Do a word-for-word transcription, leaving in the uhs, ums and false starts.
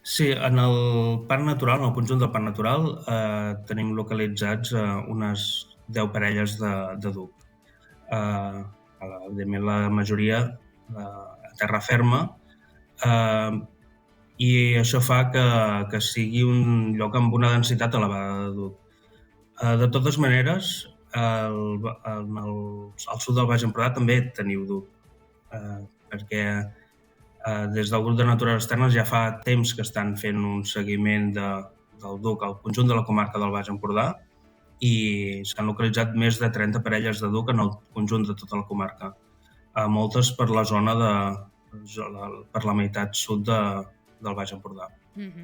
Sí, en el parc natural, en el conjunt del parc natural, eh, tenim localitzats eh, unes deu parelles de, de duc. Eh, evidentment, la majoria eh, a terra ferma, eh, i això fa que, que sigui un lloc amb una densitat elevada de duc. Eh, de totes maneres, el, en el, al sud del Baix Empordà també teniu duc, eh, perquè eh, des del grup de Natures Externes ja fa temps que estan fent un seguiment de, del duc al conjunt de la comarca del Baix Empordà i s'han localitzat més de trenta parelles de duc en el conjunt de tota la comarca, eh, moltes per la zona de per la meitat sud de, del Baix Empordà. Mhm.